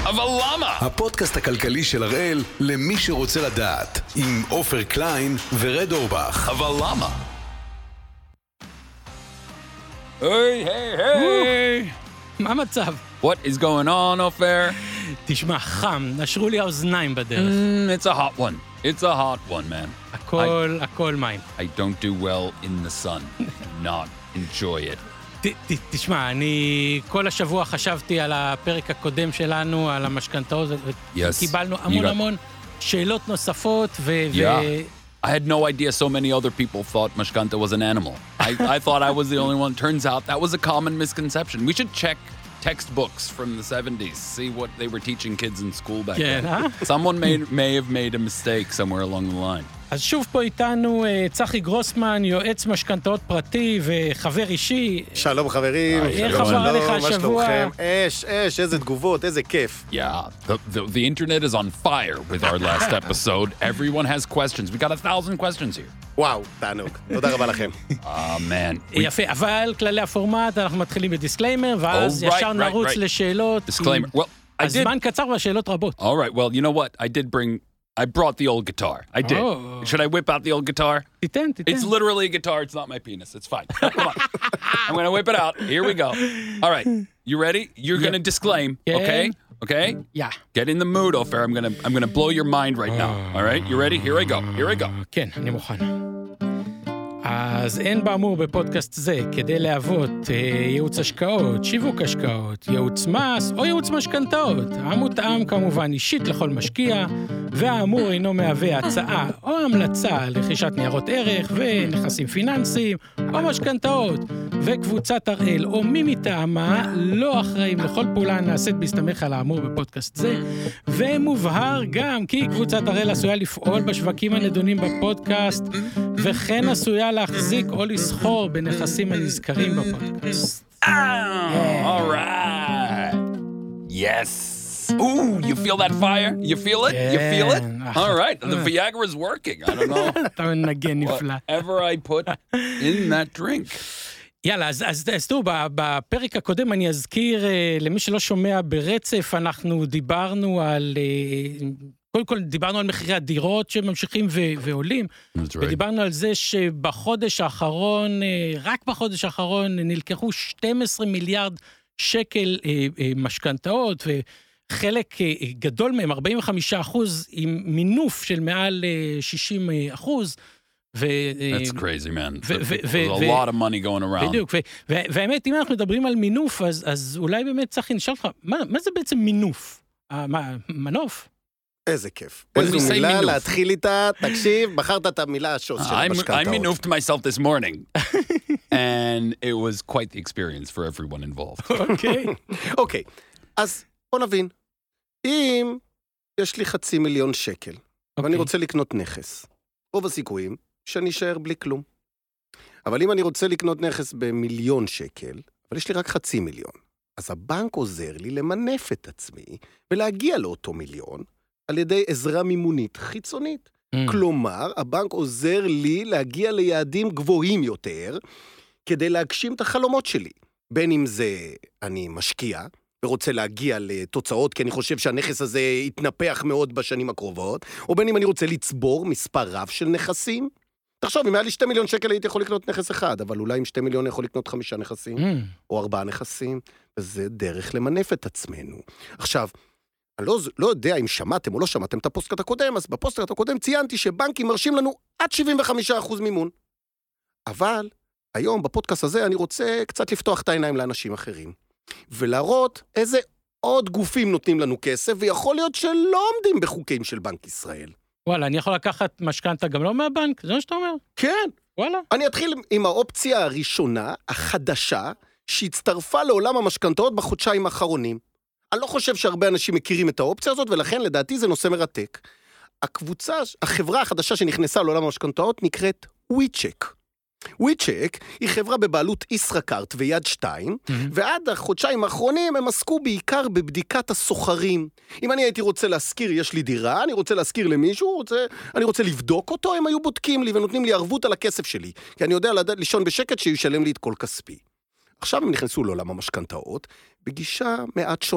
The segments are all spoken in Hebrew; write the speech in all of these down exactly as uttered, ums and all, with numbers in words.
אבל למה? הפודקאסט הכלכלי של הראל למי שרוצה לדעת, עם עופר קליין ורד אורבך. אבל למה? היי, היי, היי! מה המצב? What is going on, עופר? תשמע, חם, נשרו לי האוזניים בדרך. Mm, it's a hot one. It's a hot one, man. הכל, הכל מים. I don't do well in the sun. Do not enjoy it. ת, ת, תשמע, אני כל השבוע חשבתי על הפרק הקודם שלנו, על המשכנתאות, וקיבלנו המון המון שאלות נוספות, ו... I had no idea so many other people thought Mashkanta was an animal. I, I thought I was the only one. Turns out that was a common misconception. We should check textbooks from the seventies, see what they were teaching kids in school back yeah, then. Huh? Someone may, may have made a mistake somewhere along the line. אז שוב פה איתנו צחי גרוסמן, יועץ משכנתאות פרטי וחבר אישי. שלום חברים. איך עבר לך השבוע? אש, אש, איזה תגובות, איזה כיף. Yeah, the, the, the internet is on fire with our last episode. Everyone has questions. We got a thousand questions here. וואו, תענוג. תודה רבה לכם. Ah, man. יפה, אבל כללי הפורמט, אנחנו מתחילים בדיסקליימר, ואז ישר נרוץ לשאלות. Disclaimer. Well, I did... הזמן קצר והשאלות רבות. All right, well, you know what? I did bring... I brought the old guitar. I did. Oh. Should I whip out the old guitar? תיתן, תיתן. It's literally a guitar. It's not my penis. It's fine. Come on. I'm going to whip it out. Here we go. All right. You ready? You're yeah. going to disclaim, yeah. okay? Okay? Yeah. Get in the mood, Ofer. I'm going to I'm going to blow your mind right now. All right? You ready? Here I go. Here I go. כן, אני מוכן. אז אין באמור בפודקאסט זה כדי להוות ייעוץ השקעות, שיווק השקעות, ייעוץ מס או ייעוץ משכנתאות. המותאם כמובן אישית לכל משקיע, והאמור אינו מהווה הצעה או המלצה לרכישת ניירות ערך ונכסים פיננסיים או משכנתאות. וקבוצת הראל או מי מטעמה לא אחראים לכל פעולה נעשית בהסתמך על האמור בפודקאסט זה, ומובהר גם כי קבוצת הראל עשויה לפעול בשווקים הנדונים בפודקאסט, וכן עשויה להחזיק או לסחור בנכסים הנזכרים בפודקאסט. Oh, all right. Yes. Ooh, you feel that fire? You feel it? You feel it? All right. The Viagra is working. I don't know. אתה מנגן נפלא. Whatever I put in that drink. יאללה, אז, אז, אז תראו, בפרק הקודם אני אזכיר, למי שלא שומע ברצף, אנחנו דיברנו על... קודם כל דיברנו על מחירי הדירות שממשיכים ו- ועולים, ודיברנו על זה שבחודש האחרון, רק בחודש האחרון, נלקחו שנים עשר מיליארד שקל משכנתאות, וחלק גדול מהם, ארבעים וחמישה אחוז, עם מינוף של מעל שישים אחוז, ו... That's crazy, man. There's a lot of money going around. בדיוק, והאמת, אם אנחנו מדברים על מינוף, אז אולי באמת צחי, נשאל לך, מה זה בעצם מינוף? מנוף? איזה כיף. איזו מילה להתחיל איתה, תקשיב, בחרת את המילה השוס של המשכנתאות. I minoofed myself this morning, and it was quite the experience for everyone involved. אוקיי. אוקיי, אז בוא נבין. אם יש לי חצי מיליון שקל, ואני רוצה לקנות נכס, רוב הסיכויים שאני אשאר בלי כלום. אבל אם אני רוצה לקנות נכס במיליון שקל, אבל יש לי רק חצי מיליון, אז הבנק עוזר לי למנף את עצמי, ולהגיע לאותו מיליון, על ידי עזרה מימונית חיצונית. Mm. כלומר, הבנק עוזר לי להגיע ליעדים גבוהים יותר, כדי להגשים את החלומות שלי. בין אם זה אני משקיע, ורוצה להגיע לתוצאות, כי אני חושב שהנכס הזה יתנפח מאוד בשנים הקרובות, או בין אם אני רוצה לצבור מספר רב של נכסים. תחשוב, אם היה לי שתי מיליון שקל הייתי יכול לקנות נכס אחד, אבל אולי עם שתי מיליון יכול לקנות חמישה נכסים, mm. או ארבעה נכסים, וזה דרך למנף את עצמנו. עכשיו, אני לא, לא יודע אם שמעתם או לא שמעתם את הפוסטקאסט הקודם, אז בפוסטקאסט הקודם ציינתי שבנקים מרשים לנו עד שבעים וחמישה אחוז מימון. אבל היום בפודקאסט הזה אני רוצה קצת לפתוח את העיניים לאנשים אחרים, ולהראות איזה עוד גופים נותנים לנו כסף, ויכול להיות שלא עומדים בחוקים של בנק ישראל. וואלה, אני יכול לקחת משכנתה גם לא מהבנק? זה מה שאתה אומר? כן. וואלה. אני אתחיל עם האופציה הראשונה, החדשה, שהצטרפה לעולם המשכנתאות בחודשיים האחרונים. אני לא חושב שהרבה אנשים מכירים את האופציה הזאת, ולכן לדעתי זה נושא מרתק. הקבוצה, החברה החדשה שנכנסה לעולם המשכנתאות נקראת WeCheck. WeCheck היא חברה בבעלות ישראכרט ויד שתיים, mm-hmm. ועד החודשיים האחרונים הם עסקו בעיקר בבדיקת הסוחרים. אם אני הייתי רוצה להזכיר, יש לי דירה, אני רוצה להזכיר למישהו, רוצה, אני רוצה לבדוק אותו, הם היו בודקים לי ונותנים לי ערבות על הכסף שלי, כי אני יודע לדעת, לישון בשקט שישלם לי את כל כספי. עכשיו הם נכנסו לעולם המשכנתאות, בגישה מעט שונה.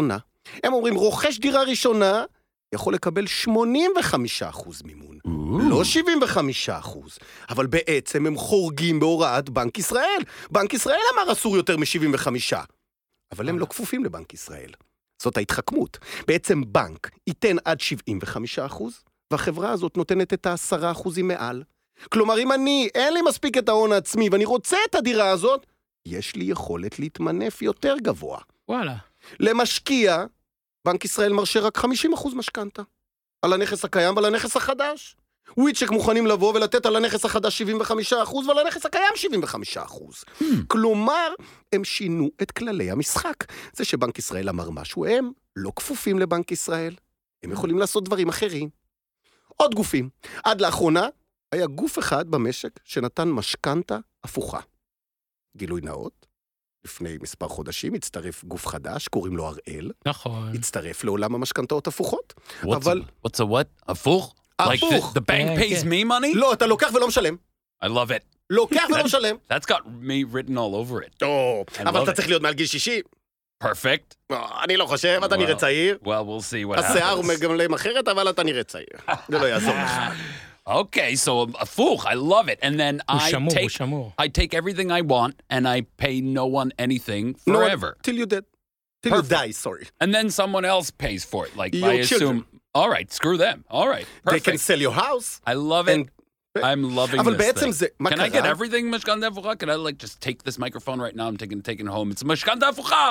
הם אומרים, רוכש דירה ראשונה, יכול לקבל שמונים וחמישה אחוז מימון. לא שבעים וחמישה אחוז. אבל בעצם הם חורגים בהוראת בנק ישראל. בנק ישראל אמר אסור יותר מ-שבעים וחמישה. אבל הם לא כפופים לבנק ישראל. זאת ההתחכמות. בעצם בנק ייתן עד שבעים וחמישה אחוז, והחברה הזאת נותנת את ה-עשרה אחוזים מעל. כלומר, אם אני, אין לי מספיק את ההון העצמי, ואני רוצה את הדירה הזאת, יש לי יכולת להתמנף יותר גבוה. וואלה. למשקיע, בנק ישראל מרשה רק חמישים אחוז משכנתה. על הנכס הקיים ועל הנכס החדש. וויצ'ק מוכנים לבוא ולתת על הנכס החדש שבעים וחמישה אחוז, ועל הנכס הקיים שבעים וחמישה אחוז. Hmm. כלומר, הם שינו את כללי המשחק. זה שבנק ישראל אמר משהו, הם לא כפופים לבנק ישראל. הם יכולים לעשות דברים אחרים. עוד גופים. עד לאחרונה, היה גוף אחד במשק שנתן משכנתה הפוכה. גילוי נאות. לפני מספר חודשים הצטרף גוף חדש, קוראים לו הראל. נכון. הצטרף לעולם המשכנתאות הפוכות. What's אבל... a, what's a what? הפוך? Like the, the bank pays me money? לא, אתה לוקח ולא משלם. I love it. לוקח ולא משלם. That's got me written all over it. טוב, אבל אתה צריך להיות מעל גיל שישים. Perfect. אני לא חושב, אתה נראה צעיר. Well, we'll see what happens. השיער הוא מגמלם אחרת, אבל אתה נראה צעיר. זה לא יעזור לך. Okay, so הפוך, I love it. And then I שמור, take שמור. I take everything I want and I pay no one anything No one, forever. till you dead. Till you die, sorry. And then someone else pays for it. Like Your I assume, children. all right, screw them. All right, They can perfect. sell your house. I love it. And- I'm loving אבל this בעצם thing. זה, מה Can I get קרה? everything משכנתה הפוכה? Can I like just take this microphone right now? I'm taking taking it home. It's משכנתה הפוכה.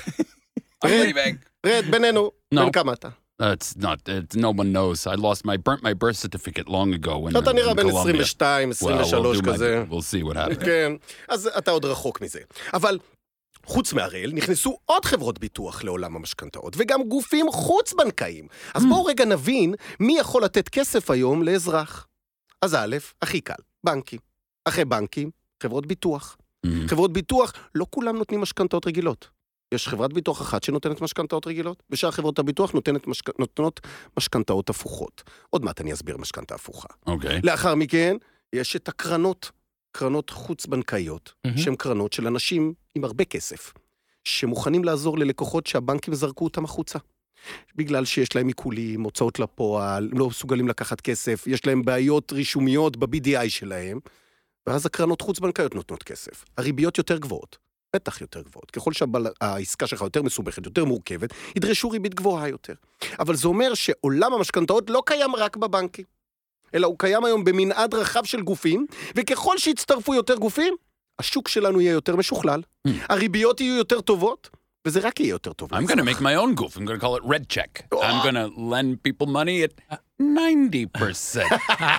I'm leaving. רד, בינינו, No. בן כמה אתה? That's not. It's, no one knows. I lost my burnt my birth certificate long ago when אתה in נראה בן Colombia. עשרים ושתיים, Well, עשרים we'll ושלוש do my- כזה. We'll see what happens. כן, אז אתה עוד רחוק מזה. אבל חוץ מהראל, נכנסו עוד חברות ביטוח לעולם המשכנתאות, וגם גופים חוץ-בנקאיים. אז בואו רגע נבין מי יכול לתת כסף היום לאזרח. אז א', הכי קל, בנקים. אחרי בנקים, חברות ביטוח. חברות ביטוח, לא כולם נותנים משכנתאות רגילות. יש חברת ביטוח אחת שנותנת משכנתאות רגילות, ושאר חברות הביטוח נותנת משכ... נותנות משכנתאות הפוכות. עוד מעט אני אסביר משכנתה הפוכה. Okay. לאחר מכן, יש את הקרנות, קרנות חוץ-בנקאיות, Mhm. שהן קרנות של אנשים עם הרבה כסף, שמוכנים לעזור ללקוחות שהבנקים זרקו אותם החוצה. בגלל שיש להם עיקולים, הוצאות לפועל, לא מסוגלים לקחת כסף, יש להם בעיות רישומיות ב-בי די איי שלהם, ואז הקרנות חוץ-בנקאיות נותנות כסף. הריביות יותר גבוהות, בטח יותר גבוהות. ככל שהעסקה שלך יותר מסובכת, יותר מורכבת, ידרשו ריבית גבוהה יותר. אבל זה אומר שעולם המשכנתאות לא קיים רק בבנקים, אלא הוא קיים היום במנעד רחב של גופים, וככל שיצטרפו יותר גופים, השוק שלנו יהיה יותר משוכלל, הריביות יהיו יותר טובות, וזה רק יהיה יותר טוב. I'm going to make my own goof. I'm going to call it Red Check. I'm going to lend people money at ninety percent.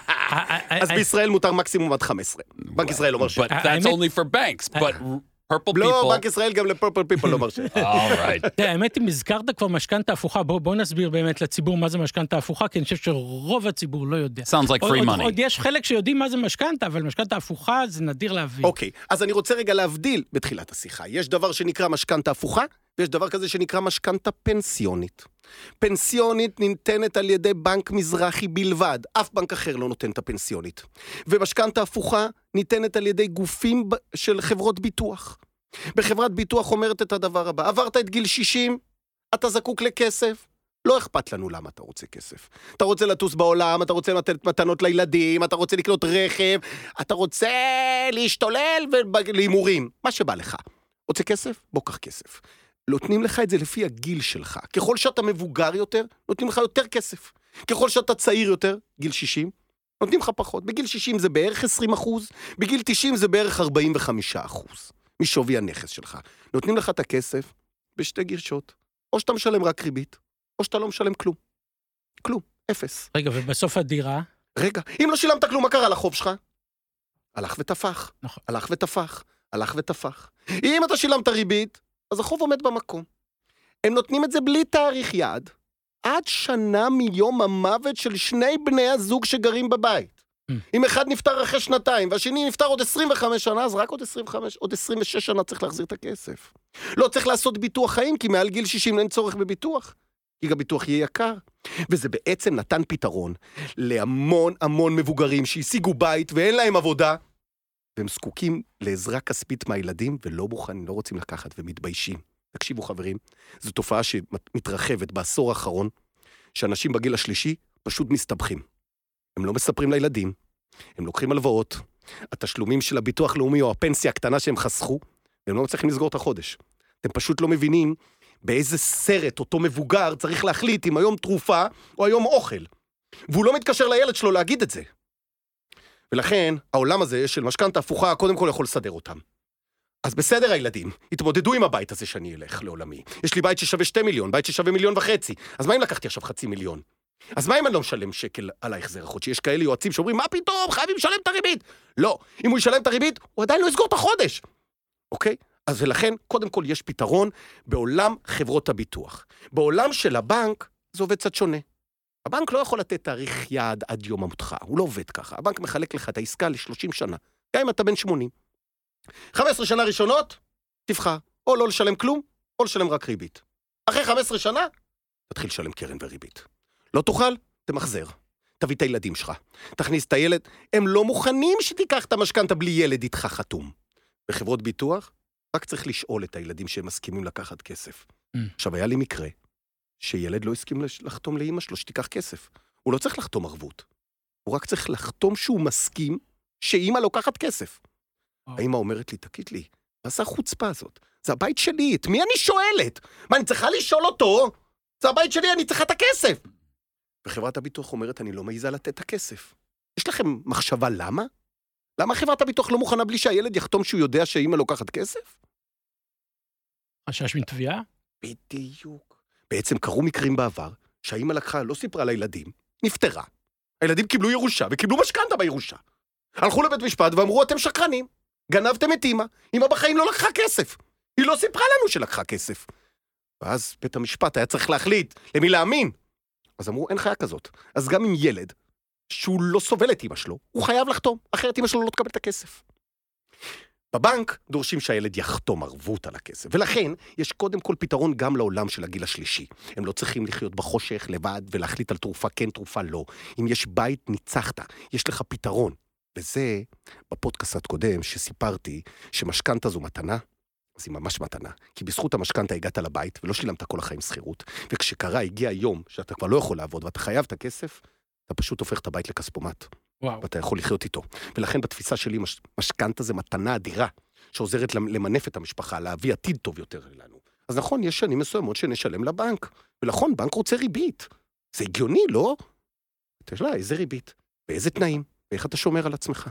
אז בישראל מותר מקסימום עד חמש עשרה. בנק ישראל לא מרשה. But that's only for banks. But purple לא, people... בנק ישראל גם לפרפל פיפל לא מרשה. All right. תראה, האמת אם הזכרת כבר משכנתה הפוכה, בוא, בוא נסביר באמת לציבור מה זה משכנתה הפוכה, כי אני חושב שרוב הציבור לא יודע. Sounds like עוד, free עוד, money. עוד יש חלק שיודעים מה זה משכנתה, אבל משכנתה הפוכה זה נדיר להבין. אוקיי, אז אני רוצה רגע להבדיל בתחילת השיחה. יש דבר שנקרא משכנתה הפוכה, ויש דבר כזה שנקרא משכנתה פנסיונית. פנסיונית ניתנת על ידי בנק מזרחי בלבד, אף בנק אחר לא נותן את הפנסיונית. ומשכנתה הפוכה ניתנת על ידי גופים של חברות ביטוח. בחברת ביטוח אומרת את הדבר הבא, עברת את גיל שישים, אתה זקוק לכסף, לא אכפת לנו למה אתה רוצה כסף. אתה רוצה לטוס בעולם, אתה רוצה לתת מתנות לילדים, אתה רוצה לקנות רכב, אתה רוצה להשתולל ולהימורים, מה שבא לך. רוצה כסף? בוא קח כסף. נותנים לך את זה לפי הגיל שלך. ככל שאתה מבוגר יותר, נותנים לך יותר כסף. ככל שאתה צעיר יותר, גיל שישים, נותנים לך פחות. בגיל שישים זה בערך עשרים אחוז, בגיל תשעים זה בערך ארבעים וחמישה אחוז. משווי הנכס שלך. נותנים לך את הכסף בשתי גירשות. או שאתה משלם רק ריבית, או שאתה לא משלם כלום. כלום, אפס. רגע, ובסוף הדירה? רגע, אם לא שילמת כלום, מה קרה לחוב שלך? הלך ותפח. נכון. הלך ותפח. הלך ותפח. אם אתה שילמת ריבית, אז החוב עומד במקום. הם נותנים את זה בלי תאריך יעד, עד שנה מיום המוות של שני בני הזוג שגרים בבית. Mm. אם אחד נפטר אחרי שנתיים, והשני נפטר עוד עשרים וחמש שנה, אז רק עוד עשרים וחמש, עוד עשרים ושש שנה צריך להחזיר את הכסף. לא צריך לעשות ביטוח חיים, כי מעל גיל שישים אין צורך בביטוח. כי גם ביטוח יהיה יקר. וזה בעצם נתן פתרון להמון המון מבוגרים שהשיגו בית ואין להם עבודה, והם זקוקים לעזרה כספית מהילדים, ולא מוכנים, לא רוצים לקחת ומתביישים. תקשיבו חברים, זו תופעה שמתרחבת בעשור האחרון, שאנשים בגיל השלישי פשוט מסתבכים. הם לא מספרים לילדים, הם לוקחים הלוואות, התשלומים של הביטוח לאומי או הפנסיה הקטנה שהם חסכו, והם לא מצליחים לסגור את החודש. אתם פשוט לא מבינים באיזה סרט אותו מבוגר צריך להחליט אם היום תרופה או היום אוכל. והוא לא מתקשר לילד שלו להגיד את זה. ולכן, העולם הזה של משכנתא הפוכה, קודם כל יכול לסדר אותם. אז בסדר הילדים, התמודדו עם הבית הזה שאני אלך לעולמי. יש לי בית ששווה שתי מיליון, בית ששווה מיליון וחצי. אז מה אם לקחתי עכשיו חצי מיליון? אז מה אם אני לא משלם שקל על ההחזר החודשי? יש כאלה יועצים שאומרים, מה פתאום? חייבים לשלם את הריבית. לא, אם הוא ישלם את הריבית, הוא עדיין לא יסגור את החודש. אוקיי? אז ולכן, קודם כל יש פתרון בעולם חברות הביטוח. בעולם של הבנק, זה עובד קצת שונה. הבנק לא יכול לתת תאריך יעד עד יום המותך. הוא לא עובד ככה. הבנק מחלק לך את העסקה ל-שלושים שנה. גם אם אתה בן שמונים. חמש עשרה שנה ראשונות, תבחר. או לא לשלם כלום, או לשלם רק ריבית. אחרי חמש עשרה שנה, תתחיל לשלם קרן וריבית. לא תוכל, תמחזר. תביא את הילדים שלך. תכניס את הילד. הם לא מוכנים שתיקח את המשכנתא בלי ילד איתך חתום. בחברות ביטוח, רק צריך לשאול את הילדים שהם מסכימים לקחת כסף. Mm. עכשיו, היה לי מקרה שילד לא הסכים לחתום לאמא שלו שתיקח כסף. הוא לא צריך לחתום ערבות. הוא רק צריך לחתום שהוא מסכים שאמא לוקחת כסף. Oh. האמא אומרת לי, תגיד לי, מה זה החוצפה הזאת? זה הבית שלי, את מי אני שואלת? מה, אני צריכה לשאול אותו? זה הבית שלי, אני צריכה את הכסף. וחברת הביטוח אומרת, אני לא מעיזה לתת את הכסף. יש לכם מחשבה למה? למה חברת הביטוח לא מוכנה בלי שהילד יחתום שהוא יודע שאמא לוקחת כסף? חשש מתביעה? בדיוק. בעצם קרו מקרים בעבר, שהאמא לקחה, לא סיפרה לילדים, נפטרה. הילדים קיבלו ירושה, וקיבלו משכנתא בירושה. הלכו לבית משפט ואמרו, אתם שקרנים, גנבתם את אמא, אמא בחיים לא לקחה כסף. היא לא סיפרה לנו שלקחה כסף. ואז בית המשפט היה צריך להחליט למי להאמין. אז אמרו, אין חיה כזאת. אז גם עם ילד, שהוא לא סובל את אמא שלו, הוא חייב לחתום, אחרת אמא שלו לא תקבל את הכסף. בבנק דורשים שהילד יחתום ערבות על הכסף, ולכן יש קודם כל פתרון גם לעולם של הגיל השלישי. הם לא צריכים לחיות בחושך לבד ולהחליט על תרופה כן, תרופה לא. אם יש בית, ניצחת, יש לך פתרון. וזה, בפודקאסט הקודם שסיפרתי שמשכנתא זו מתנה, אז היא ממש מתנה. כי בזכות המשכנתא הגעת לבית ולא שילמת כל החיים שכירות, וכשקרה, הגיע היום שאתה כבר לא יכול לעבוד ואתה חייב את הכסף, אתה פשוט הופך את הבית לכספומט. וואו. ואתה יכול לחיות איתו. ולכן בתפיסה שלי, מש, משכנתא זה מתנה אדירה, שעוזרת למנף את המשפחה, להביא עתיד טוב יותר לנו. אז נכון, יש שנים מסוימות שנשלם לבנק. ולכן, בנק רוצה ריבית. זה הגיוני, לא? תשאלה, איזה ריבית? באיזה תנאים? ואיך אתה שומר על עצמך?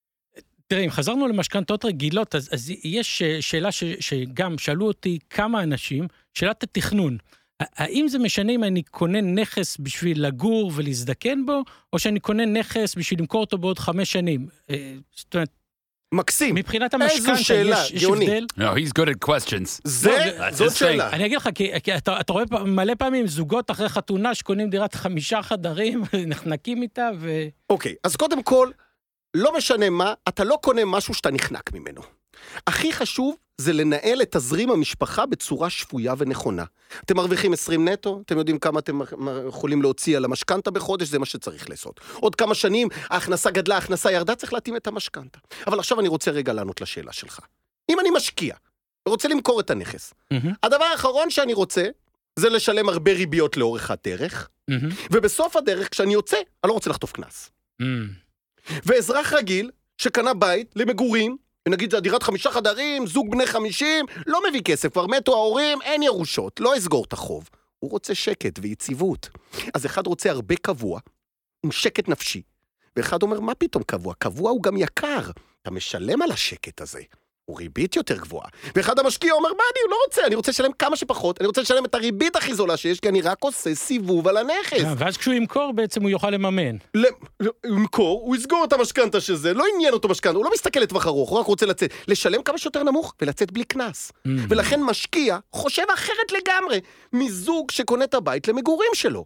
תראה, אם חזרנו למשכנתאות רגילות, אז, אז יש שאלה ש, שגם שאלו אותי כמה אנשים, שאלת התכנון. האם זה משנה אם אני קונה נכס בשביל לגור ולהזדקן בו, או שאני קונה נכס בשביל למכור אותו בעוד חמש שנים? זאת אומרת, מקסים. מבחינת המשכנתא יש, יש הבדל? No, he's good at questions. זה, זאת שאלה. אני אגיד לך, כי, כי אתה, אתה רואה מלא פעמים זוגות אחרי חתונה שקונים דירת חמישה חדרים, נחנקים איתה ו... אוקיי, אז קודם כל, לא משנה מה, אתה לא קונה משהו שאתה נחנק ממנו. הכי חשוב זה לנהל את תזרים המשפחה בצורה שפויה ונכונה. אתם מרוויחים עשרים נטו, אתם יודעים כמה אתם יכולים להוציא על המשכנתא בחודש, זה מה שצריך לעשות. עוד כמה שנים, ההכנסה גדלה, ההכנסה ירדה, צריך להתאים את המשכנתא. אבל עכשיו אני רוצה רגע לענות לשאלה שלך. אם אני משקיע, ורוצה למכור את הנכס, mm-hmm. הדבר האחרון שאני רוצה, זה לשלם הרבה ריביות לאורך הדרך, mm-hmm. ובסוף הדרך, כשאני יוצא, אני לא רוצה לחטוף כנס. Mm-hmm. ואזרח רגיל, שקנה בית למגורים, ונגיד זה דירת חמישה חדרים, זוג בני חמישים, לא מביא כסף, כבר מתו ההורים, אין ירושות, לא אסגור את החוב. הוא רוצה שקט ויציבות. אז אחד רוצה הרבה קבוע, עם שקט נפשי, ואחד אומר, מה פתאום קבוע? קבוע הוא גם יקר, אתה משלם על השקט הזה. הוא ריבית יותר גבוהה. ואחד המשקיע אומר, מה אני לא רוצה? אני רוצה לשלם כמה שפחות, אני רוצה לשלם את הריבית הכי זולה שיש, כי אני רק עושה סיבוב על הנכס. ואז כשהוא ימכור, בעצם הוא יוכל לממן. הוא ימכור, הוא יסגור את המשכנתא שזה, לא עניין אותו משכנתא, הוא לא מסתכל לטווח ארוך, הוא רק רוצה לצאת, לשלם כמה שיותר נמוך, ולצאת בלי כנס. ולכן משקיע חושב אחרת לגמרי, מזוג שקונה את הבית למגורים שלו.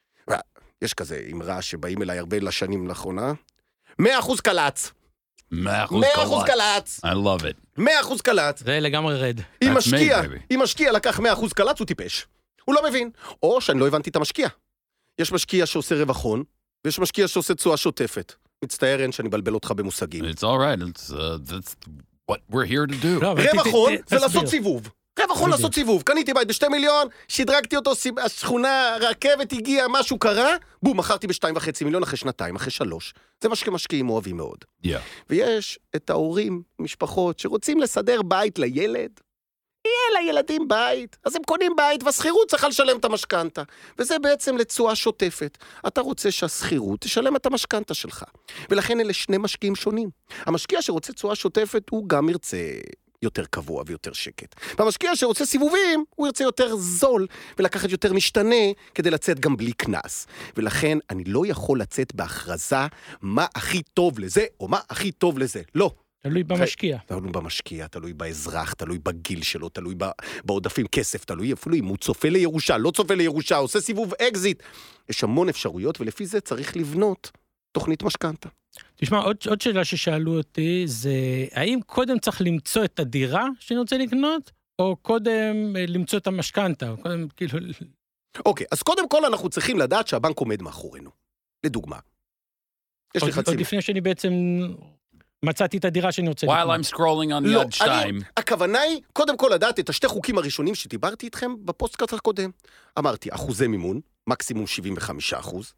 יש כזה אמרה שבאים אליי הרבה לשנים לאחרונה, מאה אחוז קלץ. מאה אחוז קלץ. I love it. מאה אחוז קלץ. זה לגמרי רד. אם משקיע, אם משקיע לקח מאה אחוז קלץ, הוא טיפש. הוא לא מבין. או שאני לא הבנתי את המשקיע. יש משקיע שעושה רווחון, ויש משקיע שעושה תשואה שוטפת. מצטער אין שאני בלבל אותך במושגים. It's all right. It's, uh, that's what we're here to do. רווחון זה לעשות סיבוב. רווח הון לעשות סיבוב, קניתי בית בשתי מיליון, שדרגתי אותו, השכונה, רכבת הגיעה, משהו קרה, בום, מכרתי בשתיים וחצי מיליון אחרי שנתיים, אחרי שלוש. זה מה שמשקיעים אוהבים מאוד. Yeah. ויש את ההורים, משפחות, שרוצים לסדר בית לילד, יהיה לילדים בית, אז הם קונים בית, והסחירות צריכה לשלם את המשכנתה. וזה בעצם לתשואה שוטפת. אתה רוצה שהסחירות תשלם את המשכנתה שלך. ולכן אלה שני משקיעים שונים. המשקיע שרוצה תשואה שוטפת, הוא גם ירצה יותר קבוע ויותר שקט. והמשקיע שרוצה סיבובים, הוא ירצה יותר זול, ולקחת יותר משתנה, כדי לצאת גם בלי כנס. ולכן אני לא יכול לצאת בהכרזה מה הכי טוב לזה, או מה הכי טוב לזה. לא. תלוי במשקיע. תלוי במשקיע, תלוי באזרח, תלוי בגיל שלו, תלוי בעודפים כסף, תלוי אפילו אם הוא צופה לירושה, לא צופה לירושה, עושה סיבוב אקזיט. יש המון אפשרויות, ולפי זה צריך לבנות תוכנית משכנתה. תשמע, עוד, עוד שאלה ששאלו אותי, זה האם קודם צריך למצוא את הדירה שאני רוצה לקנות, או קודם למצוא את המשכנתה? קודם, כאילו... אוקיי, אז קודם כל אנחנו צריכים לדעת שהבנק עומד מאחורינו. לדוגמה. יש עוד, לי חצי... עוד לפני שאני בעצם... מצאתי את הדירה שאני רוצה לקנות. While I'm scrolling on יד שתיים. הכוונה היא, קודם כל לדעת את השתי חוקים הראשונים שדיברתי איתכם בפוסטקאסט הקודם. אמרתי, אחוזי מימון, מקסימום שבעים וחמישה אחוז,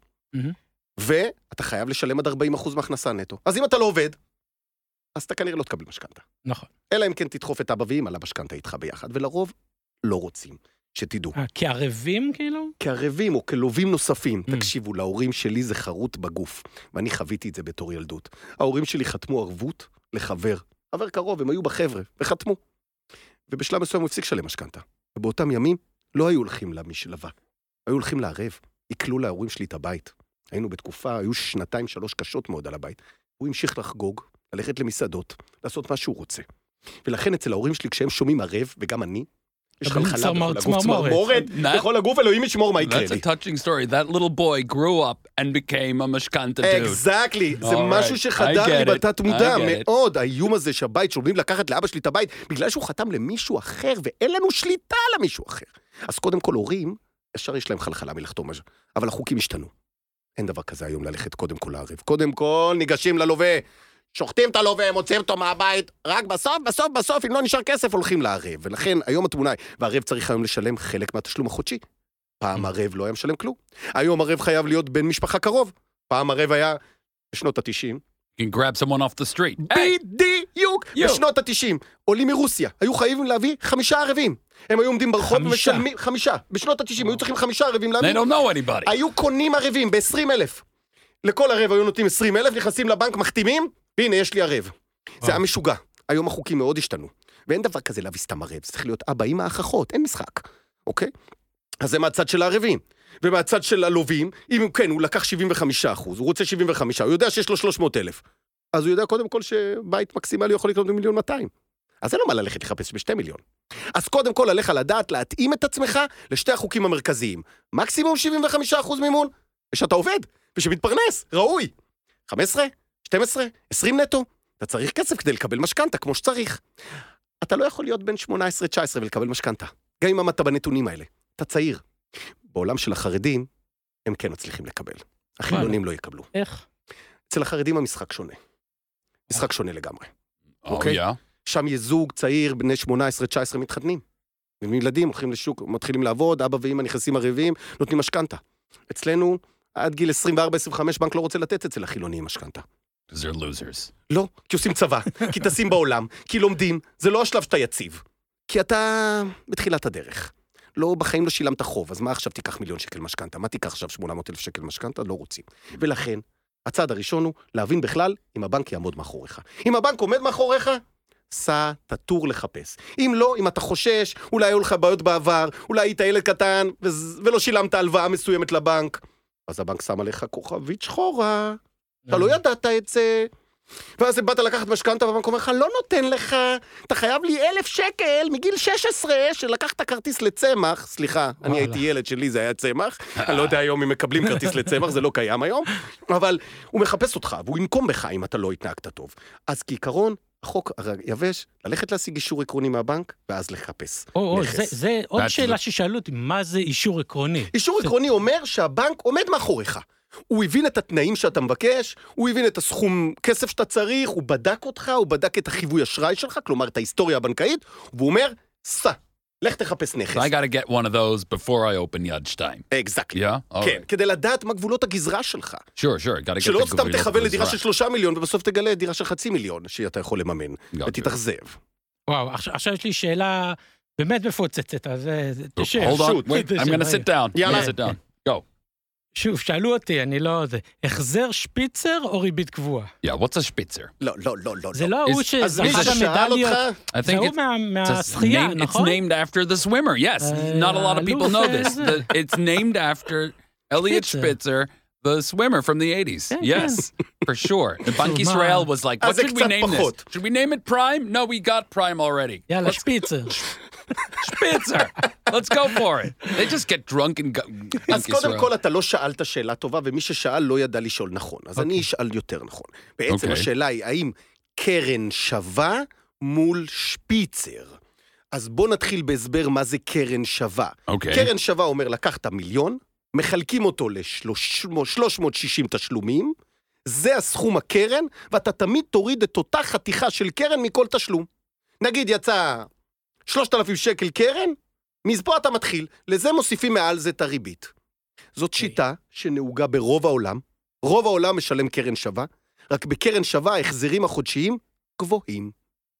ואתה חייב לשלם עד ארבעים אחוז מהכנסה נטו. אז אם אתה לא עובד, אז אתה כנראה לא תקבל משכנתה. נכון. אלא אם כן תדחוף את אבא ואמא למשכנתה איתך ביחד, ולרוב לא רוצים. שתדעו. כערבים כאילו? כערבים או כלובים נוספים. תקשיבו, להורים שלי זה חרוט בגוף, ואני חוויתי את זה בתור ילדות. ההורים שלי חתמו ערבות לחבר. חבר קרוב, הם היו בחבר'ה, וחתמו. ובשלב מסוים הוא הפסיק שלם משכנתה. ובאותם ימים לא היו הולכים למי שלווה. היו הולכים לערב. עיקלו להורים שלי את הבית. היינו בתקופה, היו שנתיים, שלוש קשות מאוד על הבית. הוא המשיך לחגוג, ללכת למסעדות, לעשות מה שהוא רוצה. ולכן אצל ההורים שלי, כשהם שומעים ערב, וגם אני, יש חלחלה בכל הגוף, צמרמורת, בכל הגוף, אלוהים ישמור מה יקרה לי. That's a touching story. That little boy grew up and became a משכנתה dude. Exactly. זה משהו שחדר לי בתת מודע מאוד. האיום הזה שהבית שומעים לקחת לאבא שלי את הבית, בגלל שהוא חתם למישהו אחר, ואין לנו שליטה על מישהו אחר. אז קודם כל הורים, ישר יש להם חלחלה מלחתום, אבל החוקים השתנו. אין דבר כזה היום ללכת קודם כל לערב. קודם כל ניגשים ללווה. שוחטים את הלווה, מוצאים אותו מהבית, רק בסוף, בסוף, בסוף, אם לא נשאר כסף, הולכים לערב. ולכן, היום התמונה היא, והערב צריך היום לשלם חלק מהתשלום החודשי. פעם הערב לא היה משלם כלום. היום הערב חייב להיות בן משפחה קרוב. פעם הערב היה בשנות ה-תשעים. You can grab someone off the street. בדיוק, בשנות ה-תשעים. עולים מרוסיה, היו חייבים להביא חמישה ערבים. הם היו עומדים ברחוב ומשלמים, חמישה. בשנות ה-תשעים היו צריכים חמישה ערבים להביא. They don't know anybody. היו קונים ערבים ב-עשרים אלף. לכל ערב היו נותנים עשרים אלף, נכנסים לבנק, מחתימים, והנה, יש לי ערב. זה היה משוגע. היום החוקים מאוד השתנו. ואין דבר כזה להביא סתם ערב. זה צריך להיות אבא, אמא, אחות. אין משחק. אוקיי? אז זה מהצד של הערבים. ומהצד של הלווים, אם הוא כן, הוא לקח שבעים וחמישה אחוז, הוא רוצה שבעים וחמישה, הוא יודע שיש לו שלוש מאות אלף. אז הוא יודע קודם כל שבית מקסימלי יכול לקנות במיליון מאתיים. אז אין לו מה ללכת לחפש בשתי מיליון. אז קודם כל עליך לדעת להתאים את עצמך לשתי החוקים המרכזיים. מקסימום שבעים וחמישה אחוז מימון, ושאתה עובד, ושמתפרנס, ראוי. חמש עשרה, שתים עשרה, עשרים נטו, אתה צריך כסף כדי לקבל משכנתה כמו שצריך. אתה לא יכול להיות בין שמונה עשרה תשע עשרה ולקבל משכנתה. גם אם עמדת בנתונים האלה. אתה צעיר. בעולם של החרדים, הם כן מצליחים לקבל. החילונים לא יקבלו. איך? אצל החרדים המשחק שונה. משחק שונה לגמרי. אוקיי? שם יש זוג צעיר, בני שמונה עשרה תשע עשרה מתחתנים. וילדים הולכים לשוק, מתחילים לעבוד, אבא ואמא נכנסים ערבים, נותנים משכנתה. אצלנו, עד גיל עשרים וארבע עשרים וחמש, בנק לא רוצה לתת אצל החילונים משכנתה. Because they're losers. לא, כי עושים צבא, כי טסים בעולם, כי לומדים, זה לא השלב שאתה יציב. כי אתה בתחילת הדרך. לא, בחיים לא שילמת חוב, אז מה עכשיו תיקח מיליון שקל משכנתה? מה תיקח עכשיו שמונה מאות אלף שקל משכנתה? לא רוצים. ולכן, הצעד הראשון הוא להבין בכלל אם הבנק יעמוד מאחוריך. אם הבנק עומד מאחוריך, סע, תטור לחפש. אם לא, אם אתה חושש, אולי היו לך בעיות בעבר, אולי היית ילד קטן ולא שילמת הלוואה מסוימת לבנק, אז הבנק שם עליך כוכבית שחורה. אתה לא ידעת את זה. ואז באת לקחת משכנתה, והבנק אומר לך, לא נותן לך, אתה חייב לי אלף שקל מגיל שש עשרה, שלקחת כרטיס לצמח, סליחה, אני הייתי ילד שלי, זה היה צמח, אני לא יודע היום אם מקבלים כרטיס לצמח, זה לא קיים היום, אבל הוא מחפש אותך, והוא ינקום בך אם אתה לא התנהגת טוב. אז כעיקרון, החוק יבש, ללכת להשיג אישור עקרוני מהבנק, ואז לחפש נכס. זה עוד שאלה ששאלו אותי, מה זה אישור עקרוני? אישור עקרוני אומר שהבנק עומד מאחוריך. הוא הבין את התנאים שאתה מבקש, הוא הבין את הסכום כסף שאתה צריך, הוא בדק אותך, הוא בדק את החיווי אשראי שלך, כלומר את ההיסטוריה הבנקאית, והוא אומר, סע, לך תחפש נכס. So I got to get one of those before I open יד שתיים. Exactly. Yeah? All כן, right. כדי לדעת מה גבולות הגזרה שלך. Sure, sure. Got to get שלא the סתם גבולות תכוון לדירה בזרע. של שלושה מיליון, ובסוף תגלה דירה של חצי מיליון, שאתה יכול לממן, Gotcha. ותתאכזב. וואו, עכשיו, עכשיו יש לי שאלה באמת מפוצצת, אז אה, תשב. Hold on. shoot. Wait, I'm going to sit down. I'm יאללה. going to sit down. Go. שוב, שאלו אותי, אני לא... זה, החזר שפיצר או ריבית קבועה? Yeah, what's a spitzer? לא, לא, לא, לא. זה לא הוא אז מי שזכה ששאל במדליות. אותך, I זה think הוא it's, מה- it's, a מהשחייה, name, it's נכון? named after the swimmer. Yes. Uh, Not a lot of people know אלוף, this. זה. The, it's named after Elliot Spitzer. Spitzer, the swimmer from the eighties. כן, Yes, for sure. The Bank מה? Israel was like, what אז זה should we קצת name this? פחות. Should we name it Prime? No, we got Prime already. יאללה, שפיצר. Spitzer. Let's go for it. They just get drunk and go. אז Bank קודם Israel. כל אתה לא שאלת שאלה טובה, ומי ששאל לא ידע לשאול נכון. אז אני אשאל יותר נכון. בעצם אוקיי. השאלה היא, האם קרן שווה מול שפיצר? אז בוא נתחיל בהסבר מה זה קרן שווה. אוקיי. קרן שווה אומר, לקחת מיליון, מחלקים אותו ל-שלוש מאות ושישים תשלומים, זה הסכום הקרן, ואתה תמיד תוריד את אותה חתיכה של קרן מכל תשלום. נגיד יצא שלושת אלפים שקל קרן, מפה אתה מתחיל, לזה מוסיפים מעל זה את הריבית. זאת שיטה שנהוגה ברוב העולם, רוב העולם משלם קרן שווה, רק בקרן שווה ההחזרים החודשיים גבוהים.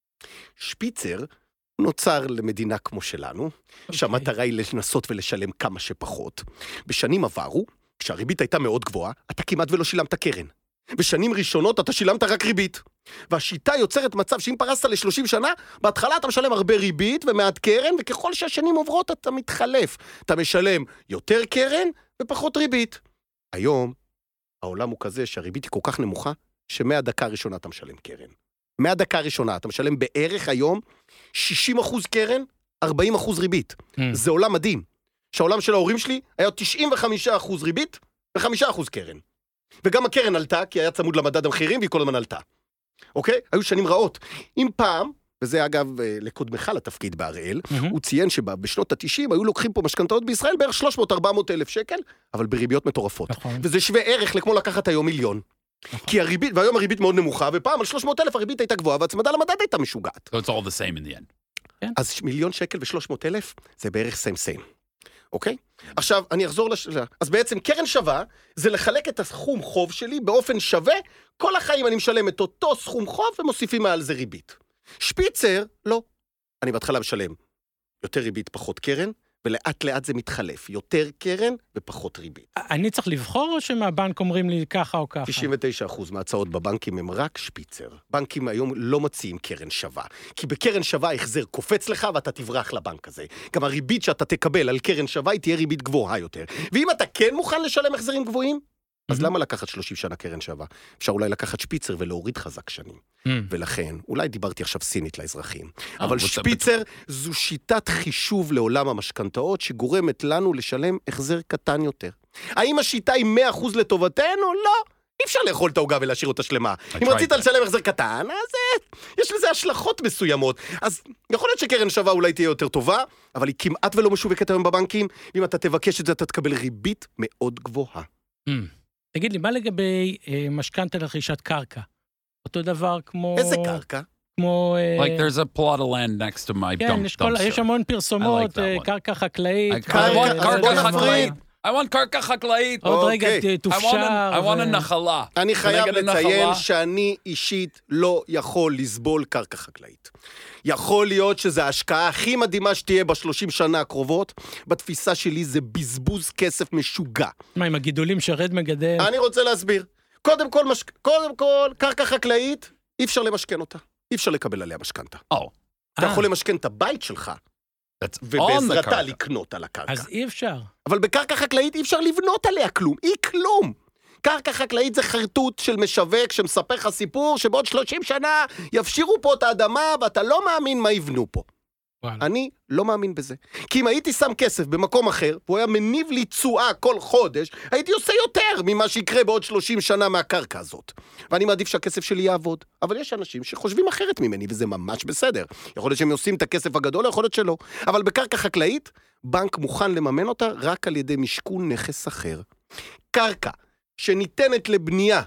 שפיצר נוצר למדינה כמו שלנו, שהמטרה היא לנסות ולשלם כמה שפחות. בשנים עברו, כשהריבית הייתה מאוד גבוהה, אתה כמעט ולא שילמת קרן. בשנים ראשונות אתה שילמת רק ריבית. והשיטה יוצרת מצב שאם פרסת ל-שלושים שנה, בהתחלה אתה משלם הרבה ריבית ומעט קרן, וככל שהשנים עוברות אתה מתחלף. אתה משלם יותר קרן ופחות ריבית. היום העולם הוא כזה שהריבית היא כל כך נמוכה, שמהדקה הראשונה אתה משלם קרן. מהדקה הראשונה אתה משלם בערך היום שישים אחוז קרן, ארבעים אחוז ריבית. Mm. זה עולם מדהים. שהעולם של ההורים שלי היה תשעים וחמישה אחוז ריבית ו-חמישה אחוז קרן. וגם הקרן עלתה, כי היה צמוד למדד המחירים, והיא כל הזמן עלתה. אוקיי? היו שנים רעות. אם פעם, וזה אגב לקודמך לתפקיד בהראל, Mm-hmm. הוא ציין שבשנות ה-תשעים היו לוקחים פה משכנתאות בישראל בערך שלוש מאות ארבע מאות אלף שקל, אבל בריביות מטורפות. נכון. וזה שווה ערך לכמו לקחת היום מיליון. נכון. כי הריבית, והיום הריבית מאוד נמוכה, ופעם על שלוש מאות אלף הריבית הייתה גבוהה, והצמדה למדד הייתה משוגעת. So it's all the same in the end. אז מיליון שקל ו-שלוש מאות אלף זה בערך סיים סיים. אוקיי? עכשיו, אני אחזור לשאלה. אז בעצם קרן שווה זה לחלק את הסכום חוב שלי באופן שווה, כל החיים אני משלם את אותו סכום חוב ומוסיפים מעל זה ריבית. שפיצר, לא. אני בהתחלה משלם יותר ריבית, פחות קרן, ולאט לאט זה מתחלף. יותר קרן ופחות ריבית. אני צריך לבחור או שמהבנק אומרים לי ככה או ככה? תשעים ותשעה אחוז מההצעות בבנקים הם רק שפיצר. בנקים היום לא מציעים קרן שווה. כי בקרן שווה החזר קופץ לך ואתה תברח לבנק הזה. גם הריבית שאתה תקבל על קרן שווה היא תהיה ריבית גבוהה יותר. ואם אתה כן מוכן לשלם החזרים גבוהים, אז למה לקחת שלושים שנה קרן שווה? אפשר אולי לקחת שפיצר ולהוריד חזק שנים. ולכן, אולי דיברתי עכשיו סינית לאזרחים, אבל שפיצר זו שיטת חישוב לעולם המשכנתאות שגורמת לנו לשלם החזר קטן יותר. האם השיטה היא מאה אחוז לטובתנו? לא. אי אפשר לאכול את העוגה ולהשאיר אותה שלמה. אם רצית לשלם החזר קטן, אז יש לזה השלכות מסוימות. אז יכול להיות שקרן שווה אולי תהיה יותר טובה, אבל היא כמעט ולא משווקת היום בבנקים. אם אתה תבקש את זה, אתה תקבל ריבית מאוד גבוהה. תגיד לי, מה לגבי משכנתה לרכישת קרקע? אותו דבר כמו... איזה קרקע? כמו... Like there's a plot of land next to my כן, יש המון פרסומות, קרקע חקלאית. I want קרקע חקלאית. I want קרקע חקלאית. עוד רגע תופשר. I want a נחלה. אני חייב לציין שאני אישית לא יכול לסבול קרקע חקלאית. יכול להיות שזו ההשקעה הכי מדהימה שתהיה בשלושים שנה הקרובות. בתפיסה שלי זה בזבוז כסף משוגע. מה, עם הגידולים שרד מגדל? אני רוצה להסביר. קודם כל, מש... קודם כל, קרקע חקלאית, אי אפשר למשכן אותה. אי אפשר לקבל עליה משכנתה. Oh. אתה יכול למשכן את הבית שלך, ובעזרתה לקנות על הקרקע. אז אי אפשר. אבל בקרקע חקלאית אי אפשר לבנות עליה כלום. היא כלום. קרקע חקלאית זה חרטוט של משווק שמספר לך סיפור שבעוד שלושים שנה יפשירו פה את האדמה ואתה לא מאמין מה יבנו פה. וואלה. אני לא מאמין בזה. כי אם הייתי שם כסף במקום אחר, והוא היה מניב לי תשואה כל חודש, הייתי עושה יותר ממה שיקרה בעוד שלושים שנה מהקרקע הזאת. ואני מעדיף שהכסף שלי יעבוד. אבל יש אנשים שחושבים אחרת ממני, וזה ממש בסדר. יכול להיות שהם עושים את הכסף הגדול, יכול להיות שלא. אבל בקרקע חקלאית, בנק מוכן לממן אותה רק על ידי משכון נכס אחר. קרקע שניתנת לבנייה,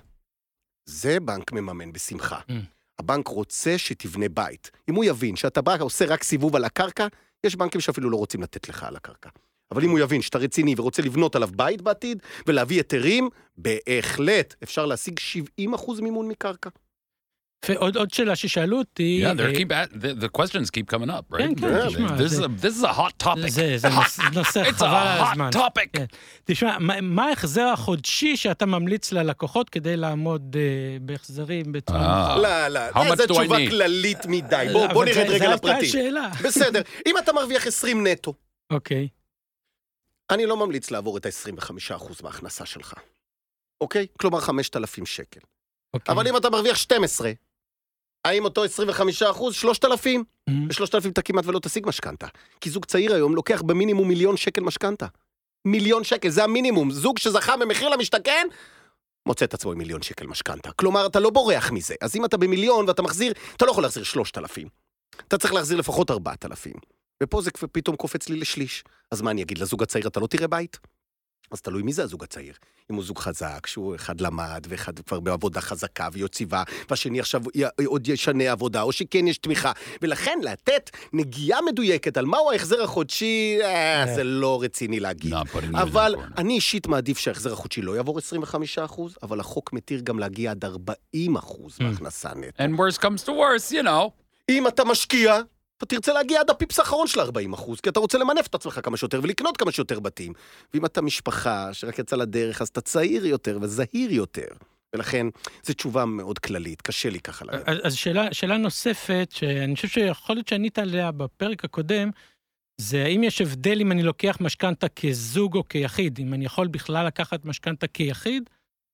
זה בנק מממן בשמחה. Mm. הבנק רוצה שתבנה בית. אם הוא יבין שאתה בא עושה רק סיבוב על הקרקע, יש בנקים שאפילו לא רוצים לתת לך על הקרקע. אבל אם הוא יבין שאתה רציני ורוצה לבנות עליו בית בעתיד, ולהביא היתרים, בהחלט אפשר להשיג שבעים אחוז מימון מקרקע. ועוד עוד שאלה ששאלו אותי... Yeah, they're keep at, the, the questions keep coming up, right? כן, כן, תשמע. This is a, this is a hot topic. זה, זה נושא חבל על הזמן. It's a hot topic. תשמע, מה ההחזר החודשי שאתה ממליץ ללקוחות כדי לעמוד בהחזרים בצורה... לא, לא, זו תשובה כללית מדי. בוא נרד רגע לפרטים. בסדר, אם אתה מרוויח עשרים נטו. אוקיי. אני לא ממליץ לעבור את ה-עשרים וחמישה אחוז מההכנסה שלך. אוקיי? כלומר חמשת אלפים שקל. אבל אם אתה מרוויח שתים עשרה, האם אותו עשרים וחמישה אחוז, שלושת אלפים? ב-שלושת אלפים אתה כמעט ולא תשיג משכנתה. כי זוג צעיר היום לוקח במינימום מיליון שקל משכנתה. מיליון שקל, זה המינימום. זוג שזכה במחיר למשתכן, מוצא את עצמו עם מיליון שקל משכנתה. כלומר, אתה לא בורח מזה. אז אם אתה במיליון ואתה מחזיר, אתה לא יכול להחזיר שלושת אלפים. אתה צריך להחזיר לפחות ארבעת אלפים. ופה זה פתאום קופץ לי לשליש. אז מה אני אגיד לזוג הצעיר, אתה לא תראה בית? אז תלוי מי זה הזוג הצעיר. אם הוא זוג חזק, שהוא אחד למד, ואחד כבר בעבודה חזקה ויוציבה, והשני עכשיו עוד ישנה עבודה, או שכן יש תמיכה. ולכן לתת נגיעה מדויקת על מהו ההחזר החודשי, אה, זה לא רציני להגיד. אבל אני אישית מעדיף שההחזר החודשי לא יעבור עשרים וחמישה אחוז, אבל החוק מתיר גם להגיע עד ארבעים אחוז מהכנסה נטו. And worse comes to worse, you know. אם אתה משקיע, אתה תרצה להגיע עד הפיפס האחרון של ארבעים אחוז, כי אתה רוצה למנף את עצמך כמה שיותר, ולקנות כמה שיותר בתים. ואם אתה משפחה שרק יצא לדרך, אז אתה צעיר יותר וזהיר יותר. ולכן, זו תשובה מאוד כללית, קשה לי ככה להגיד. אז שאלה, שאלה נוספת, שאני חושב שיכול להיות שענית עליה בפרק הקודם, זה האם יש הבדל אם אני לוקח משכנתה כזוג או כיחיד, אם אני יכול בכלל לקחת משכנתה כיחיד,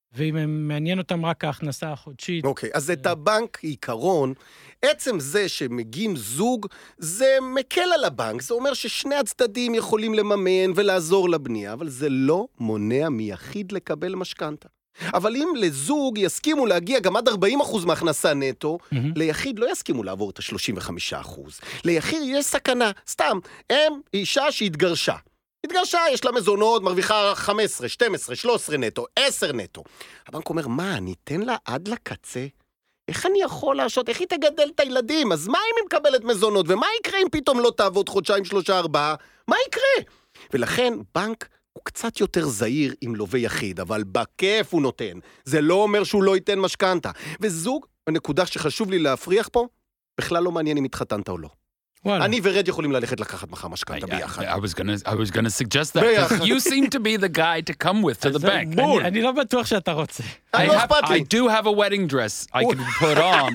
ואם מעניין אותם רק ההכנסה החודשית. אוקיי, אז את הבנק עיקרון, עצם זה שמגיעים זוג, זה מקל על הבנק, זה אומר ששני הצדדים יכולים לממן ולעזור לבנייה, אבל זה לא מונע מיחיד לקבל משכנתה. אבל אם לזוג יסכימו להגיע גם עד ארבעים אחוז מהכנסה נטו, mm-hmm. ליחיד לא יסכימו לעבור את ה-שלושים וחמישה אחוז. ליחיד יש סכנה, סתם, הם אישה שהתגרשה. התגרשה, יש לה מזונות, מרוויחה חמש עשרה, שתים עשרה, שלוש עשרה נטו, עשר נטו. הבנק אומר, מה, אני אתן לה עד לקצה? איך אני יכול להרשות? איך היא תגדל את הילדים? אז מה אם היא מקבלת מזונות? ומה יקרה אם פתאום לא תעבוד חודשיים, שלושה, ארבעה? מה יקרה? ולכן בנק הוא קצת יותר זהיר עם לווה יחיד, אבל בכיף הוא נותן. זה לא אומר שהוא לא ייתן משכנתה. וזוג, הנקודה שחשוב לי להפריח פה, בכלל לא מעניין אם התחתנת או לא. אני ורד יכולים ללכת לקחת מחר משכנתה ביחד. I was gonna, I was gonna suggest that. You seem to be the guy to come with to the bank. אני לא בטוח שאתה רוצה. I do have a wedding dress I can put on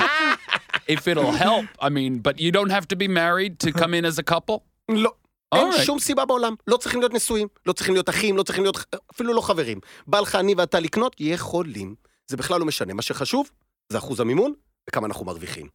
if it'll help. I mean, but you don't have to be married to come in as a couple? לא. אין שום סיבה בעולם. לא צריכים להיות נשואים, לא צריכים להיות אחים, לא צריכים להיות אפילו לא חברים. בא לך אני ואתה לקנות, יכולים. זה בכלל לא משנה. מה שחשוב זה אחוז המימון וכמה אנחנו מרוויחים.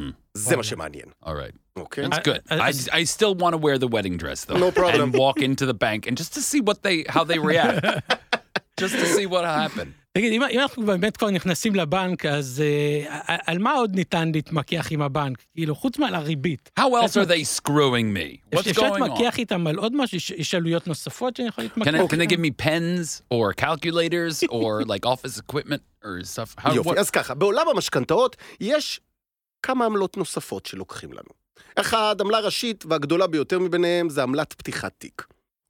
זה מה שמעניין. All right. Okay. That's good. I, I still want to wear the wedding dress, though. No problem. And walk into the bank and just to see what they, how they react. Just to see what happened. תגיד, אם, אם אנחנו באמת כבר נכנסים לבנק, אז uh, על מה עוד ניתן להתמקח עם הבנק? כאילו, חוץ מעל הריבית. How else are they screwing me? What's going on? אפשר להתמקח איתם על עוד משהו? יש עלויות נוספות שאני יכול להתמקח? Can, can they give me pens or calculators or like office equipment or stuff? How, יופי, what? אז ככה, בעולם המשכנתאות יש כמה עמלות נוספות שלוקחים לנו. אחד, עמלה ראשית והגדולה ביותר מביניהם זה עמלת פתיחת תיק.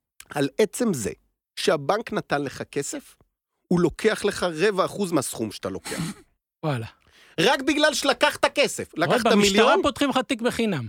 על עצם זה שהבנק נתן לך כסף, הוא לוקח לך רבע אחוז מהסכום שאתה לוקח. וואלה. רק בגלל שלקחת כסף. לקחת מיליון... במשטרה פותחים לך תיק בחינם.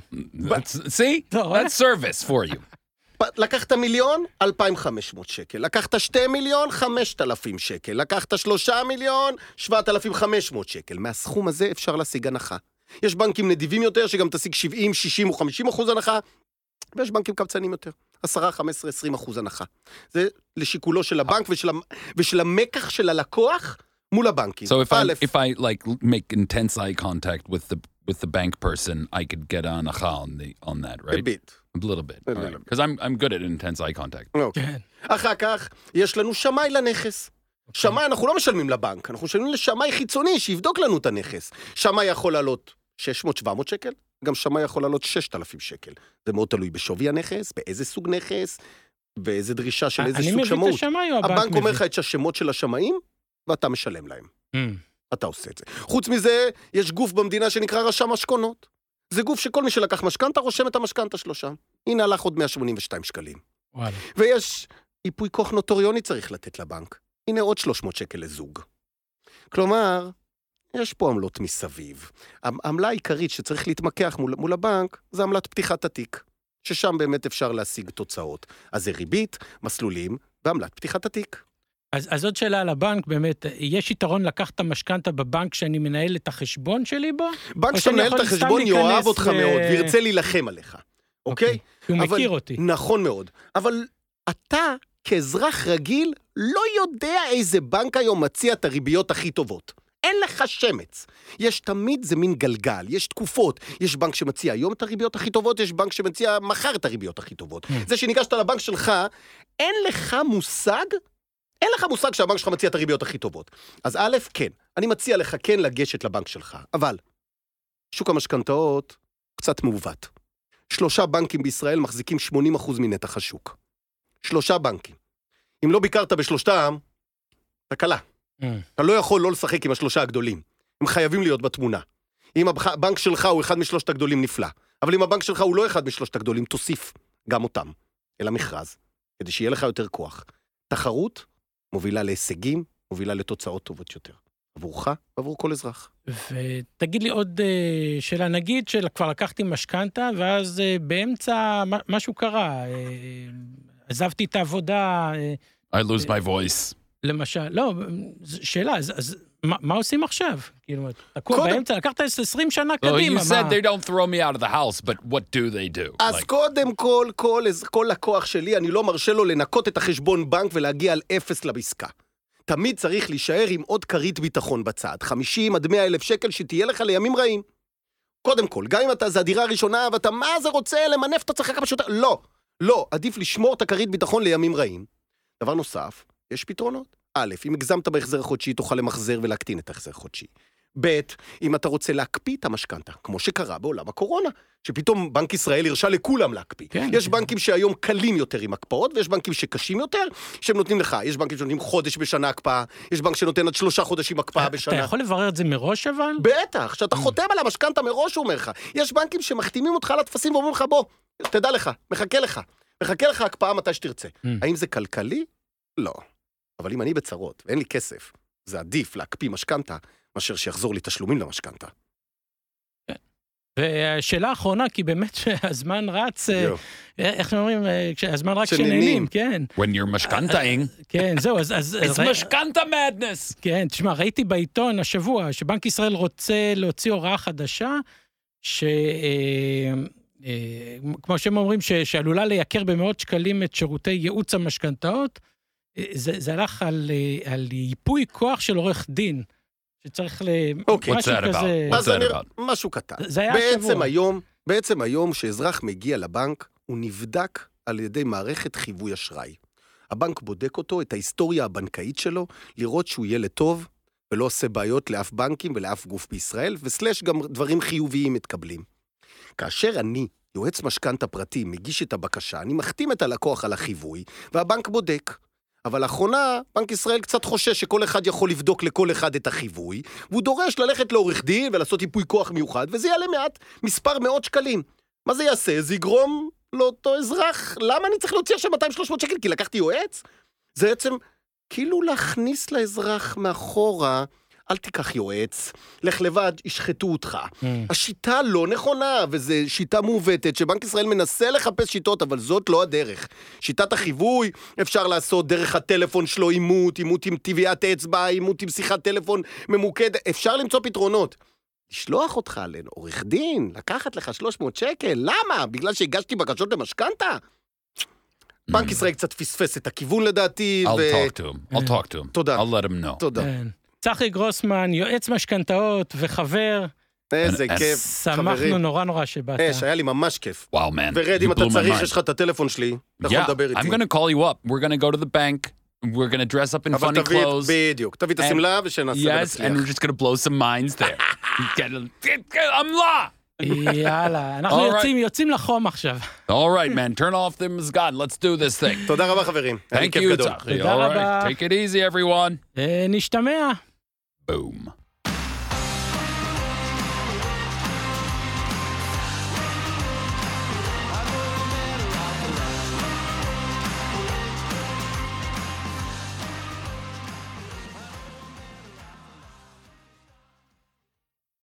See? That's service for you. לקחת מיליון, אלפיים וחמש מאות שקל. לקחת שתי מיליון, חמשת אלפים שקל. לקחת שלושה מיליון, שבעת אלפים וחמש מאות שקל. מהסכום הזה אפשר להשיג הנחה. יש בנקים נדיבים יותר, שגם תשיג שבעים, שישים או חמישים אחוז הנחה, ויש בנקים קבצנים יותר. עשרה, חמש עשרה, עשרים אחוז הנחה. זה לשיקולו של הבנק ושל, ושל המקח של הלקוח מול הבנקים. So if I, if I like make intense eye contact with the, with the bank person, I could get an הנחה on, the, on that, right? A bit. A little bit. Because right. I'm, I'm good at intense eye contact. Okay. אחר כך, יש לנו שמאי לנכס. Okay. שמאי אנחנו לא משלמים לבנק, אנחנו משלמים לשמאי חיצוני שיבדוק לנו את הנכס. שמאי יכול לעלות שש מאות שבע מאות שקל, גם שמאי יכול לעלות שישת אלפים שקל. זה מאוד תלוי בשווי הנכס, באיזה סוג נכס, ואיזה דרישה של איזה סוג שמאות. הבנק אומר לך את השמות של השמאים, ואתה משלם להם. Mm. אתה עושה את זה. חוץ מזה, יש גוף במדינה שנקרא רשם משכונות. זה גוף שכל מי שלקח משכנתה, רושם את המשכנתה שלו שם. הנה הלך עוד מאה שמונים ושתיים שקלים. וואלה. ויש איפוי כוח נוטוריוני צריך לתת לבנק. הנה עוד שלוש מאות שקל לזוג. כלומר, יש פה עמלות מסביב. העמלה העיקרית שצריך להתמקח מול, מול הבנק, זה עמלת פתיחת התיק, ששם באמת אפשר להשיג תוצאות. אז זה ריבית, מסלולים, ועמלת פתיחת התיק. אז, אז עוד שאלה על הבנק, באמת, יש יתרון לקחת את המשכנתה בבנק שאני מנהל את החשבון שלי בו? בנק שאתה מנהל את החשבון יאהב אותך ו... מאוד, וירצה להילחם עליך, אוקיי? אוקיי. הוא אבל, מכיר אותי. נכון מאוד. אבל אתה, כאזרח רגיל, לא יודע איזה בנק היום מציע את הריביות הכי טובות. אין לך שמץ. יש תמיד זה מין גלגל, יש תקופות. יש בנק שמציע היום את הריביות הכי טובות, יש בנק שמציע מחר את הריביות הכי טובות. זה שניגשת לבנק שלך, אין לך מושג, אין לך מושג שהבנק שלך מציע את הריביות הכי טובות. אז א', כן, אני מציע לך כן לגשת לבנק שלך, אבל שוק המשכנתאות קצת מעוות. שלושה בנקים בישראל מחזיקים שמונים אחוז מנתח השוק. שלושה בנקים. אם לא ביקרת בשלושתם, תקלה. Mm. אתה לא יכול לא לשחק עם השלושה הגדולים. הם חייבים להיות בתמונה. אם הבנק שלך הוא אחד משלושת הגדולים, נפלא. אבל אם הבנק שלך הוא לא אחד משלושת הגדולים, תוסיף גם אותם אל המכרז, כדי שיהיה לך יותר כוח. תחרות מובילה להישגים, מובילה לתוצאות טובות יותר. עבורך ועבור כל אזרח. ותגיד לי עוד שאלה, נגיד שכבר לקחתי משכנתה, ואז באמצע משהו קרה, עזבתי את העבודה. I lose my voice. למשל, לא, שאלה, אז, אז מה, מה עושים עכשיו? כאילו, תקוע באמצע, לקחת עשרים שנה קדימה. So you said they don't throw me out of the house, but what do they do? אז like... קודם כל, כל, כל לקוח שלי, אני לא מרשה לו לנקות את החשבון בנק ולהגיע על אפס לבסקה. תמיד צריך להישאר עם עוד קרית ביטחון בצד, חמישים עד מאה אלף שקל שתהיה לך לימים רעים. קודם כל, גם אם אתה זה הדירה הראשונה, ואתה מה זה רוצה למנף את עצמך כמה שיותר, לא, לא, עדיף לשמור את הקרית ביטחון לימים רעים. דבר נוסף, יש פתרונות. א', אם הגזמת בהחזר החודשי, תוכל למחזר ולהקטין את ההחזר החודשי. ב', אם אתה רוצה להקפיא את המשכנתה, כמו שקרה בעולם הקורונה, שפתאום בנק ישראל הרשה לכולם להקפיא. כן, יש כן. בנקים שהיום קלים יותר עם הקפאות, ויש בנקים שקשים יותר, שהם נותנים לך. יש בנקים שנותנים חודש בשנה הקפאה, יש בנק שנותן עד שלושה חודשים הקפאה בשנה. אתה יכול לברר את זה מראש אבל? בטח, שאתה חותם על המשכנתה מראש, הוא אומר לך. יש בנקים שמחתימים אותך על התפסים ואומרים לך, בוא, תדע לך, מחכה לך. מחכה לך הקפאה מתי שתרצה. האם זה כלכלי? לא. אבל אם אני בצרות ואין לי כסף, זה עדיף להקפיא משכנתה, מאשר שיחזור לי תשלומים למשכנתה. והשאלה האחרונה, כי באמת שהזמן רץ, איך אומרים, הזמן רק שנהנים, כן. When you're משכנתאים. כן, זהו, אז... It's משכנתה madness. כן, תשמע, ראיתי בעיתון השבוע, שבנק ישראל רוצה להוציא הוראה חדשה, ש... כמו שהם אומרים, שעלולה לייקר במאות שקלים את שירותי ייעוץ המשכנתאות, זה, זה הלך על, על ייפוי כוח של עורך דין, שצריך אוקיי. משהו כזה... אז אני, משהו קטן. זה היה בעצם שבוע. היום, בעצם היום שאזרח מגיע לבנק, הוא נבדק על ידי מערכת חיווי אשראי. הבנק בודק אותו, את ההיסטוריה הבנקאית שלו, לראות שהוא ילד טוב, ולא עושה בעיות לאף בנקים ולאף גוף בישראל, וסלש גם דברים חיוביים מתקבלים. כאשר אני, יועץ משכנתה פרטי, מגיש את הבקשה, אני מחתים את הלקוח על החיווי, והבנק בודק. אבל לאחרונה, בנק ישראל קצת חושש שכל אחד יכול לבדוק לכל אחד את החיווי, והוא דורש ללכת לעורך דין ולעשות ייפוי כוח מיוחד, וזה יעלה מעט מספר מאות שקלים. מה זה יעשה? זה יגרום לאותו אזרח. למה אני צריך להוציא עכשיו מאתיים שלוש מאות שקל? כי לקחתי יועץ? זה בעצם כאילו להכניס לאזרח מאחורה, אל תיקח יועץ, לך לבד, ישחטו אותך. Mm. השיטה לא נכונה, וזו שיטה מעוותת, שבנק ישראל מנסה לחפש שיטות, אבל זאת לא הדרך. שיטת החיווי אפשר לעשות דרך הטלפון שלו אימות, אימות עם טביעת אצבע, אימות עם שיחת טלפון ממוקד, אפשר למצוא פתרונות. לשלוח אותך לעורך דין, לקחת לך שלוש מאות שקל, למה? בגלל שהגשתי בקשות למשכנתה? בנק ישראל קצת פספס את הכיוון לדעתי. I'll talk to him, I'll talk to him. תודה. I'll let him know. תודה. צחי גרוסמן, יועץ משכנתאות וחבר. איזה כיף, שמחנו נורא נורא שבאת. אש, היה לי ממש כיף. Wow, man. ורד, אם אתה צריך, יש לך את הטלפון שלי, אתה יכול לדבר איתי. I'm going to call you up. We're going to go to the bank. We're going to dress up in funny clothes. בדיוק, תביא את הסמלה ושנעשה ונצליח. Yes, and we're just going to blow some minds there. עמלה! יאללה, אנחנו יוצאים לחום עכשיו. All right, man. Turn off the mizgan. Let's do this thing. תודה רבה, חברים. Thank you, Tzachi. All right. Take it easy, everyone. נשתמע. Boom.